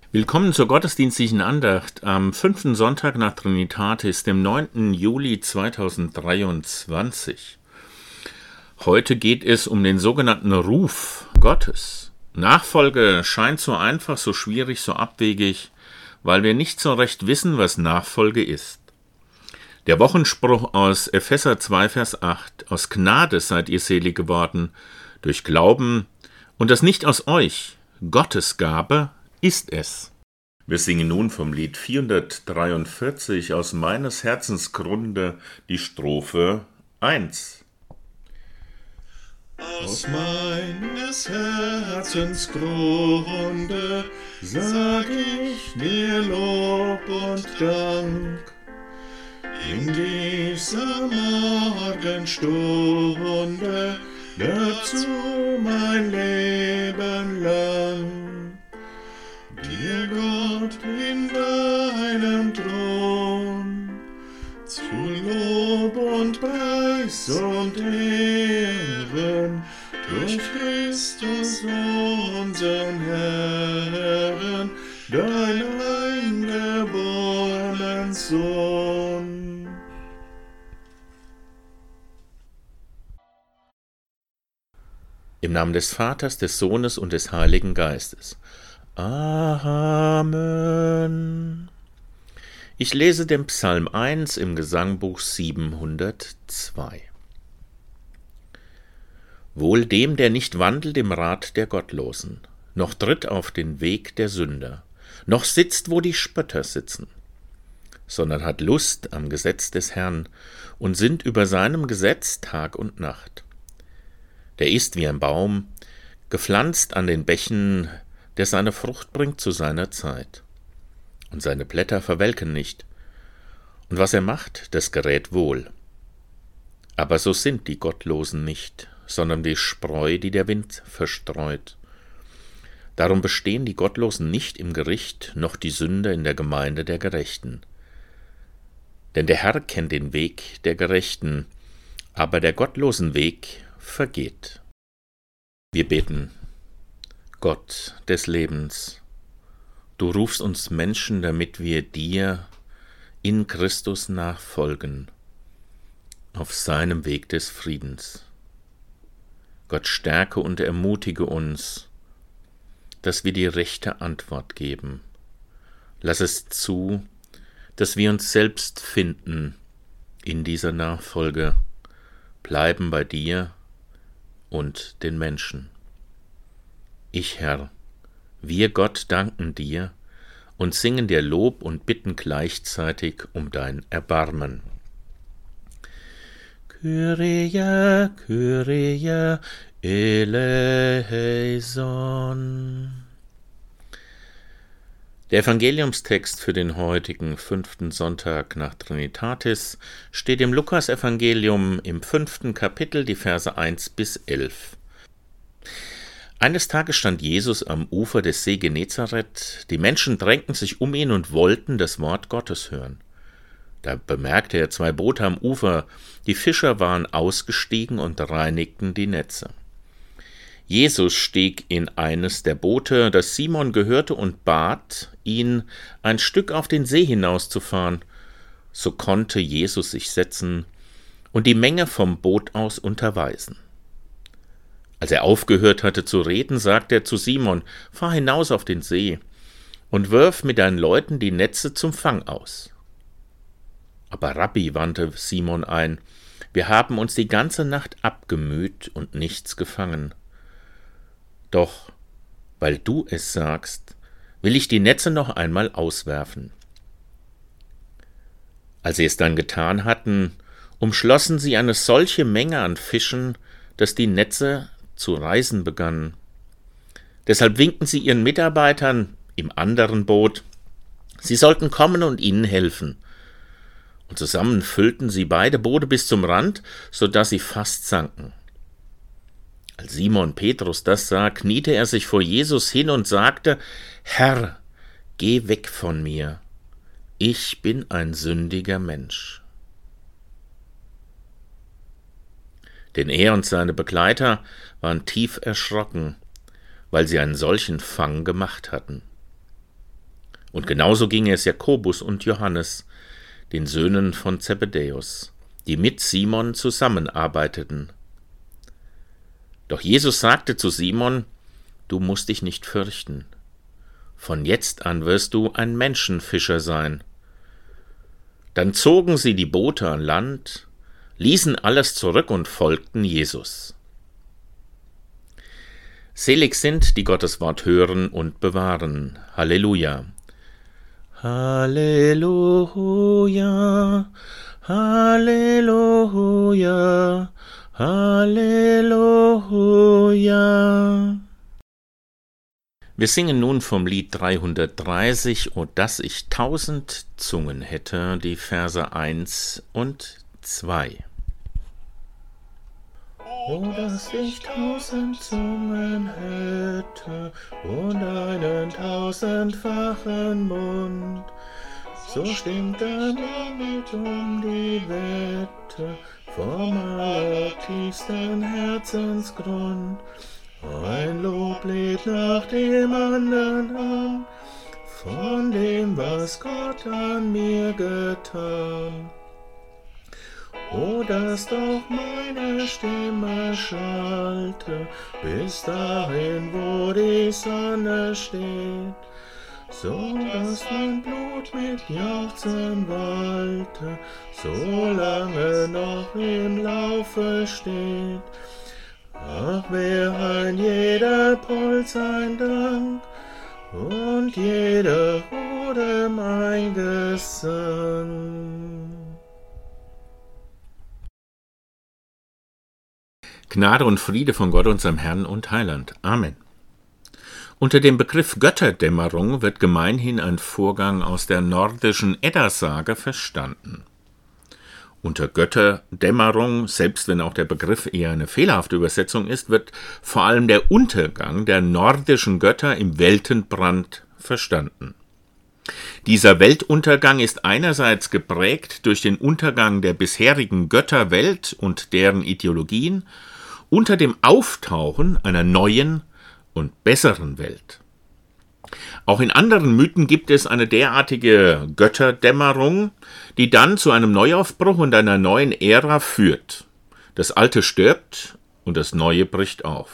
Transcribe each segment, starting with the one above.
Willkommen zur gottesdienstlichen Andacht am 5. Sonntag nach Trinitatis, dem 9. Juli 2023. Heute geht es um den sogenannten Ruf Gottes. Nachfolge scheint so einfach, so schwierig, so abwegig, weil wir nicht so recht wissen, was Nachfolge ist. Der Wochenspruch aus Epheser 2, Vers 8: Aus Gnade seid ihr selig geworden, durch Glauben, und das nicht aus euch, Gottes Gabe ist es. Wir singen nun vom Lied 443 aus meines Herzens Grunde die Strophe 1. Aus meines Herzens Grunde sag ich dir Lob und Dank. In dieser Morgenstunde dazu mein Leben lang. Dir Gott in deinem Thron zu Lob und Preis und Ehren durch Christus unseren Herrn, dein eingeborenen Sohn. Im Namen des Vaters, des Sohnes und des Heiligen Geistes. Amen. Ich lese den Psalm 1 im Gesangbuch 702. Wohl dem, der nicht wandelt im Rat der Gottlosen, noch tritt auf den Weg der Sünder, noch sitzt, wo die Spötter sitzen, sondern hat Lust am Gesetz des Herrn und sinnt über seinem Gesetz Tag und Nacht. Der ist wie ein Baum, gepflanzt an den Bächen, der seine Frucht bringt zu seiner Zeit. Und seine Blätter verwelken nicht. Und was er macht, das gerät wohl. Aber so sind die Gottlosen nicht, sondern wie Spreu, die der Wind verstreut. Darum bestehen die Gottlosen nicht im Gericht, noch die Sünder in der Gemeinde der Gerechten. Denn der Herr kennt den Weg der Gerechten, aber der gottlosen Weg vergeht. Wir beten. Gott des Lebens, du rufst uns Menschen, damit wir dir in Christus nachfolgen, auf seinem Weg des Friedens. Gott, stärke und ermutige uns, dass wir die rechte Antwort geben. Lass es zu, dass wir uns selbst finden in dieser Nachfolge, bleiben bei dir und den Menschen. Ich, Herr, wir Gott danken dir und singen dir Lob und bitten gleichzeitig um dein Erbarmen. Kyrie, Kyrie, eleison. Der Evangeliumstext für den heutigen 5. Sonntag nach Trinitatis steht im Lukas-Evangelium im 5. Kapitel, die Verse 1 bis 11. Eines Tages stand Jesus am Ufer des See Genezareth. Die Menschen drängten sich um ihn und wollten das Wort Gottes hören. Da bemerkte er 2 Boote am Ufer. Die Fischer waren ausgestiegen und reinigten die Netze. Jesus stieg in eines der Boote, das Simon gehörte, und bat ihn, ein Stück auf den See hinauszufahren. So konnte Jesus sich setzen und die Menge vom Boot aus unterweisen. Als er aufgehört hatte zu reden, sagte er zu Simon: Fahr hinaus auf den See und wirf mit deinen Leuten die Netze zum Fang aus. Aber Rabbi, wandte Simon ein, wir haben uns die ganze Nacht abgemüht und nichts gefangen. Doch, weil du es sagst, will ich die Netze noch einmal auswerfen. Als sie es dann getan hatten, umschlossen sie eine solche Menge an Fischen, dass die Netze zu reißen begannen. Deshalb winkten sie ihren Mitarbeitern im anderen Boot, sie sollten kommen und ihnen helfen. Und zusammen füllten sie beide Boote bis zum Rand, so dass sie fast sanken. Als Simon Petrus das sah, kniete er sich vor Jesus hin und sagte: Herr, geh weg von mir, ich bin ein sündiger Mensch. Denn er und seine Begleiter waren tief erschrocken, weil sie einen solchen Fang gemacht hatten. Und genauso ging es Jakobus und Johannes, den Söhnen von Zebedäus, die mit Simon zusammenarbeiteten. Doch Jesus sagte zu Simon: Du musst dich nicht fürchten. Von jetzt an wirst du ein Menschenfischer sein. Dann zogen sie die Boote an Land, ließen alles zurück und folgten Jesus. Selig sind, die Gottes Wort hören und bewahren. Halleluja. Halleluja, Halleluja, Halleluja. Wir singen nun vom Lied 330, O dass ich 1000 Zungen hätte, die Verse 1 und 2. O dass ich 1000 Zungen hätte und einen 1000-fachen Mund, so stimmt dann damit die Wette vom allertiefsten Herzensgrund. Ein Loblied nach dem anderen an, von dem, was Gott an mir getan. O dass doch meine Stimme schallte, bis dahin, wo die Sonne steht, so dass mein Blut mit Jauchzen wallte, solange noch im Laufe steht. Ach, wär ein jeder Puls ein Dank und jeder Odem ein Gesang. Gnade und Friede von Gott, unserem Herrn und Heiland. Amen. Unter dem Begriff Götterdämmerung wird gemeinhin ein Vorgang aus der nordischen Edda-Sage verstanden. Unter Götterdämmerung, selbst wenn auch der Begriff eher eine fehlerhafte Übersetzung ist, wird vor allem der Untergang der nordischen Götter im Weltenbrand verstanden. Dieser Weltuntergang ist einerseits geprägt durch den Untergang der bisherigen Götterwelt und deren Ideologien unter dem Auftauchen einer neuen und besseren Welt. Auch in anderen Mythen gibt es eine derartige Götterdämmerung, die dann zu einem Neuaufbruch und einer neuen Ära führt. Das Alte stirbt und das Neue bricht auf.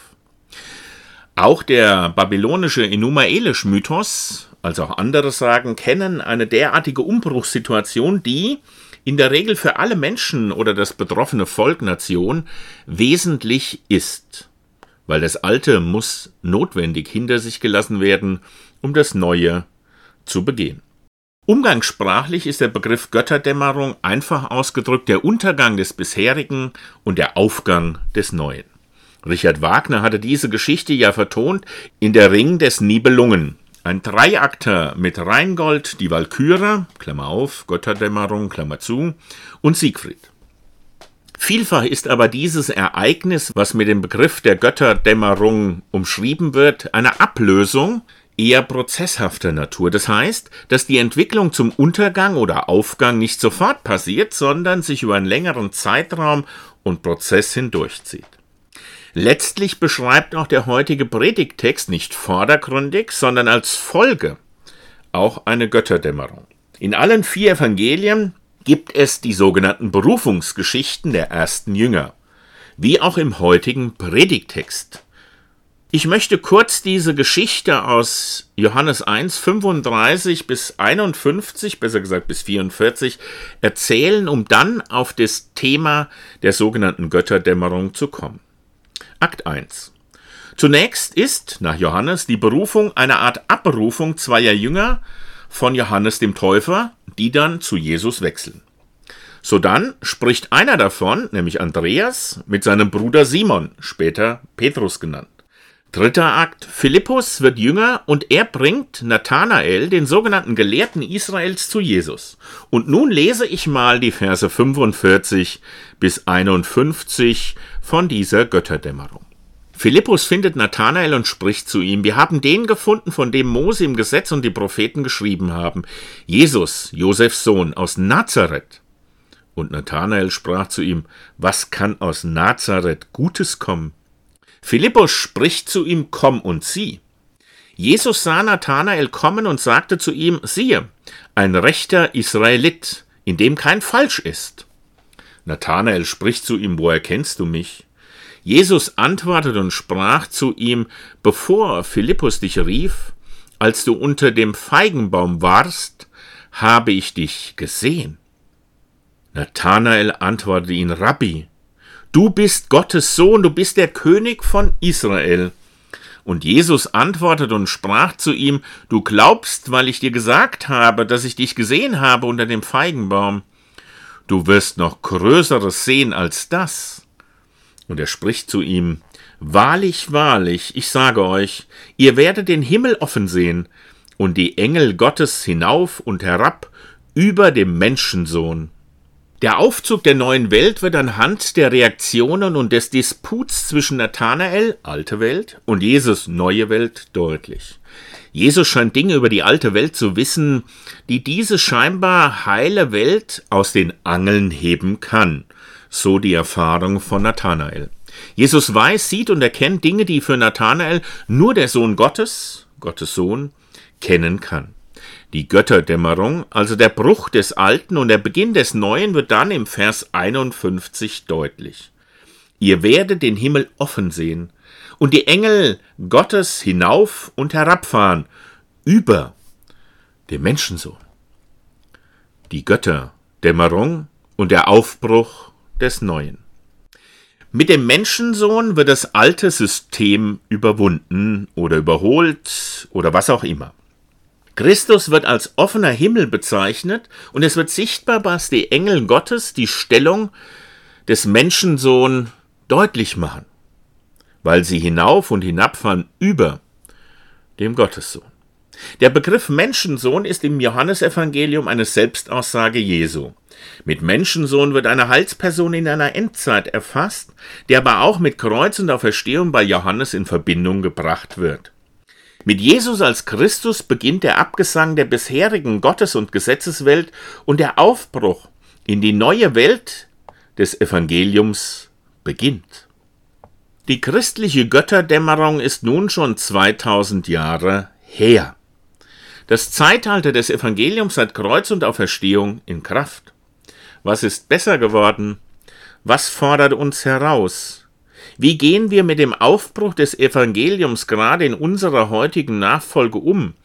Auch der babylonische Enuma-Elish-Mythos, als auch andere Sagen, kennen eine derartige Umbruchssituation, die in der Regel für alle Menschen oder das betroffene Volk, Nation, wesentlich ist, weil das Alte muss notwendig hinter sich gelassen werden, um das Neue zu begehen. Umgangssprachlich ist der Begriff Götterdämmerung einfach ausgedrückt der Untergang des Bisherigen und der Aufgang des Neuen. Richard Wagner hatte diese Geschichte ja vertont in Der Ring des Nibelungen. Ein Dreiakter mit Rheingold, die Walküre, Klammer auf, Götterdämmerung, Klammer zu, und Siegfried. Vielfach ist aber dieses Ereignis, was mit dem Begriff der Götterdämmerung umschrieben wird, eine Ablösung eher prozesshafter Natur. Das heißt, dass die Entwicklung zum Untergang oder Aufgang nicht sofort passiert, sondern sich über einen längeren Zeitraum und Prozess hindurchzieht. Letztlich beschreibt auch der heutige Predigttext nicht vordergründig, sondern als Folge auch eine Götterdämmerung. In allen 4 Evangelien gibt es die sogenannten Berufungsgeschichten der ersten Jünger, wie auch im heutigen Predigttext. Ich möchte kurz diese Geschichte aus Johannes 1, 35 bis 51, besser gesagt bis 44, erzählen, um dann auf das Thema der sogenannten Götterdämmerung zu kommen. Akt 1. Zunächst ist, nach Johannes, die Berufung eine Art Abberufung zweier Jünger von Johannes dem Täufer, die dann zu Jesus wechseln. Sodann spricht einer davon, nämlich Andreas, mit seinem Bruder Simon, später Petrus genannt. Dritter Akt, Philippus wird Jünger und er bringt Nathanael, den sogenannten Gelehrten Israels, zu Jesus. Und nun lese ich mal die Verse 45 bis 51 von dieser Götterdämmerung. Philippus findet Nathanael und spricht zu ihm: Wir haben den gefunden, von dem Mose im Gesetz und die Propheten geschrieben haben, Jesus, Josefs Sohn, aus Nazareth. Und Nathanael sprach zu ihm: Was kann aus Nazareth Gutes kommen? Philippus spricht zu ihm: Komm und sieh. Jesus sah Nathanael kommen und sagte zu ihm: Siehe, ein rechter Israelit, in dem kein Falsch ist. Nathanael spricht zu ihm: Woher kennst du mich? Jesus antwortete und sprach zu ihm: Bevor Philippus dich rief, als du unter dem Feigenbaum warst, habe ich dich gesehen. Nathanael antwortete ihn: Rabbi, du bist Gottes Sohn, du bist der König von Israel. Und Jesus antwortete und sprach zu ihm: Du glaubst, weil ich dir gesagt habe, dass ich dich gesehen habe unter dem Feigenbaum. Du wirst noch Größeres sehen als das. Und er spricht zu ihm: Wahrlich, wahrlich, ich sage euch, ihr werdet den Himmel offen sehen und die Engel Gottes hinauf und herab über dem Menschensohn. Der Aufzug der neuen Welt wird anhand der Reaktionen und des Disputs zwischen Nathanael, alte Welt, und Jesus, neue Welt, deutlich. Jesus scheint Dinge über die alte Welt zu wissen, die diese scheinbar heile Welt aus den Angeln heben kann, so die Erfahrung von Nathanael. Jesus weiß, sieht und erkennt Dinge, die für Nathanael nur der Sohn Gottes, Gottes Sohn, kennen kann. Die Götterdämmerung, also der Bruch des Alten und der Beginn des Neuen, wird dann im Vers 51 deutlich. Ihr werdet den Himmel offen sehen und die Engel Gottes hinauf und herabfahren über den Menschensohn. Die Götterdämmerung und der Aufbruch des Neuen. Mit dem Menschensohn wird das alte System überwunden oder überholt oder was auch immer. Christus wird als offener Himmel bezeichnet und es wird sichtbar, dass die Engel Gottes die Stellung des Menschensohn deutlich machen, weil sie hinauf und hinabfahren über dem Gottessohn. Der Begriff Menschensohn ist im Johannesevangelium eine Selbstaussage Jesu. Mit Menschensohn wird eine Heilsperson in einer Endzeit erfasst, die aber auch mit Kreuz und Auferstehung bei Johannes in Verbindung gebracht wird. Mit Jesus als Christus beginnt der Abgesang der bisherigen Gottes- und Gesetzeswelt und der Aufbruch in die neue Welt des Evangeliums beginnt. Die christliche Götterdämmerung ist nun schon 2000 Jahre her. Das Zeitalter des Evangeliums hat Kreuz und Auferstehung in Kraft. Was ist besser geworden? Was fordert uns heraus? Wie gehen wir mit dem Aufbruch des Evangeliums gerade in unserer heutigen Nachfolge um?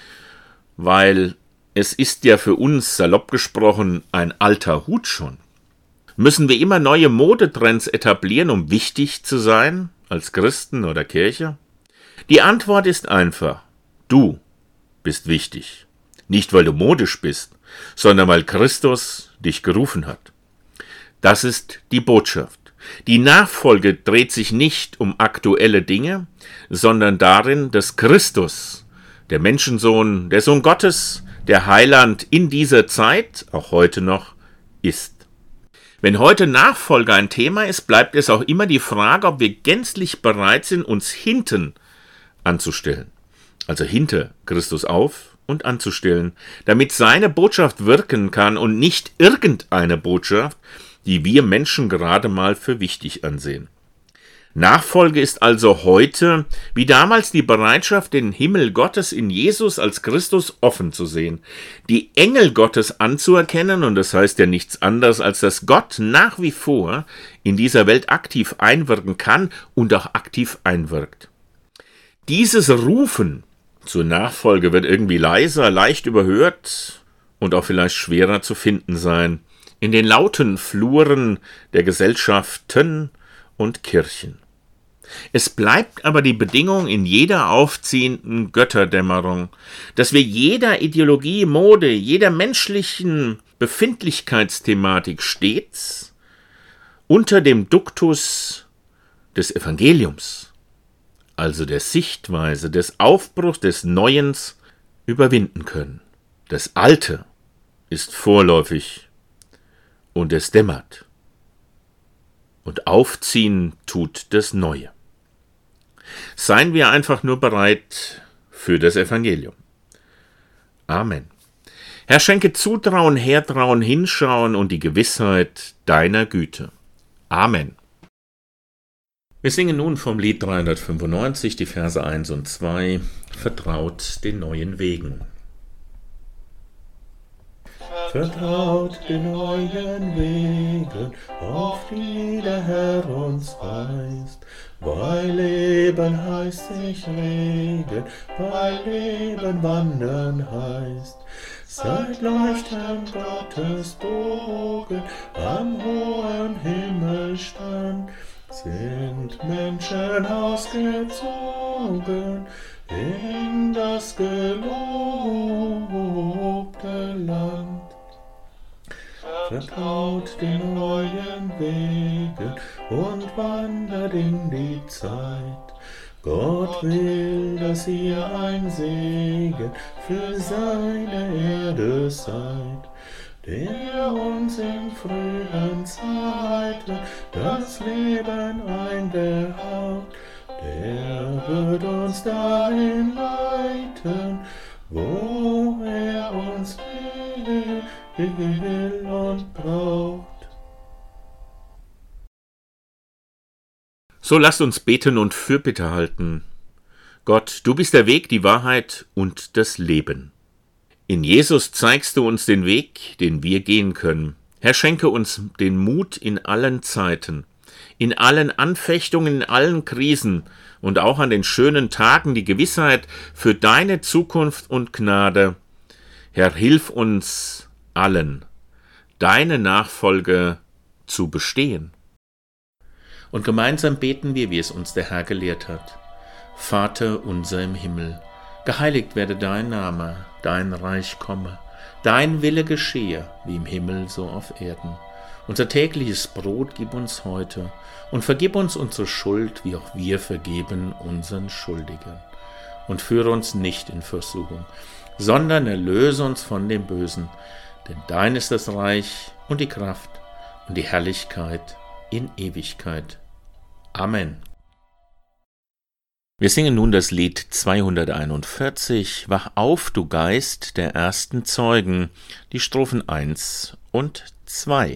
Weil es ist ja für uns, salopp gesprochen, ein alter Hut schon. Müssen wir immer neue Modetrends etablieren, um wichtig zu sein, als Christen oder Kirche? Die Antwort ist einfach: Du bist wichtig. Nicht, weil du modisch bist, sondern weil Christus dich gerufen hat. Das ist die Botschaft. Die Nachfolge dreht sich nicht um aktuelle Dinge, sondern darin, dass Christus, der Menschensohn, der Sohn Gottes, der Heiland in dieser Zeit, auch heute noch, ist. Wenn heute Nachfolge ein Thema ist, bleibt es auch immer die Frage, ob wir gänzlich bereit sind, uns hinten anzustellen. Also hinter Christus auf und anzustellen, damit seine Botschaft wirken kann und nicht irgendeine Botschaft, die wir Menschen gerade mal für wichtig ansehen. Nachfolge ist also heute, wie damals, die Bereitschaft, den Himmel Gottes in Jesus als Christus offen zu sehen, die Engel Gottes anzuerkennen, und das heißt ja nichts anderes, als dass Gott nach wie vor in dieser Welt aktiv einwirken kann und auch aktiv einwirkt. Dieses Rufen zur Nachfolge wird irgendwie leiser, leicht überhört und auch vielleicht schwerer zu finden sein in den lauten Fluren der Gesellschaften und Kirchen. Es bleibt aber die Bedingung in jeder aufziehenden Götterdämmerung, dass wir jeder Ideologie, Mode, jeder menschlichen Befindlichkeitsthematik stets unter dem Duktus des Evangeliums, also der Sichtweise des Aufbruchs des Neuens, überwinden können. Das Alte ist vorläufig und es dämmert. Und aufziehen tut das Neue. Seien wir einfach nur bereit für das Evangelium. Amen. Herr, schenke Zutrauen, Hertrauen, Hinschauen und die Gewissheit deiner Güte. Amen. Wir singen nun vom Lied 395 die Verse 1 und 2, Vertraut den neuen Wegen. Vertraut den neuen Wegen, auf die der Herr uns weist. Weil Leben heißt sich regen, weil Leben wandern heißt. Seit leuchtend Gottes Bogen am hohen Himmel stand, sind Menschen ausgezogen in das gelobte Land. Vertraut den neuen Wegen und wandert in die Zeit. Gott will, dass ihr ein Segen für seine Erde seid, der uns in frühen Zeiten das Leben einbehaut, der wird uns dahin leiten, wo er uns will und braucht. So lasst uns beten und Fürbitte halten. Gott, du bist der Weg, die Wahrheit und das Leben. In Jesus zeigst du uns den Weg, den wir gehen können. Herr, schenke uns den Mut in allen Zeiten, in allen Anfechtungen, in allen Krisen und auch an den schönen Tagen die Gewissheit für deine Zukunft und Gnade. Herr, hilf uns allen, deine Nachfolge zu bestehen. Und gemeinsam beten wir, wie es uns der Herr gelehrt hat. Vater unser im Himmel, geheiligt werde dein Name, dein Reich komme, dein Wille geschehe, wie im Himmel so auf Erden. Unser tägliches Brot gib uns heute und vergib uns unsere Schuld, wie auch wir vergeben unseren Schuldigen. Und führe uns nicht in Versuchung, sondern erlöse uns von dem Bösen, denn dein ist das Reich und die Kraft und die Herrlichkeit in Ewigkeit. Amen. Wir singen nun das Lied 241, Wach auf, du Geist der ersten Zeugen, die Strophen 1 und 2.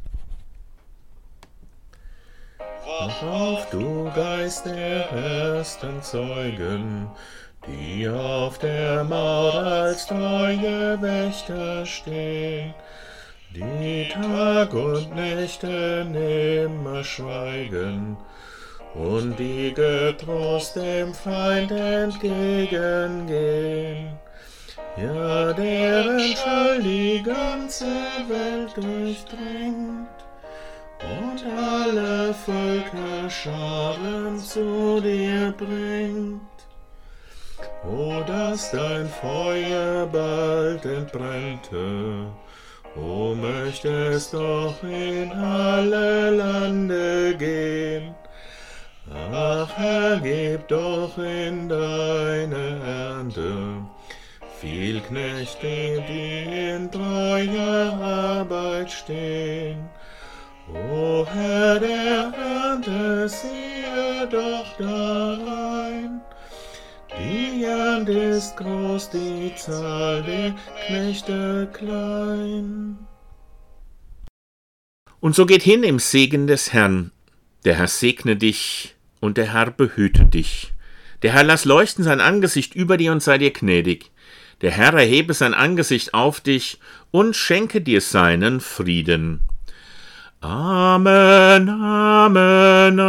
Wach auf, du Geist der ersten Zeugen, die auf der Mauer als treue Wächter stehen, die Tag und Nächte nimmer schweigen und die getrost dem Feind entgegengehen. Ja, deren Schall die ganze Welt durchdringt und alle Völkerscharen zu dir bringt. O, dass dein Feuer bald entbrennte, o, möchte es doch in alle Lande gehen. Ach, Herr, gib doch in deine Ernte viel Knechte, die in treuer Arbeit stehen. O Herr der Ernte, siehe doch darein, die Ernte ist groß, die Zahl der Knechte klein. Und so geht hin im Segen des Herrn. Der Herr segne dich und der Herr behüte dich. Der Herr lass leuchten sein Angesicht über dir und sei dir gnädig. Der Herr erhebe sein Angesicht auf dich und schenke dir seinen Frieden. Amen, Amen,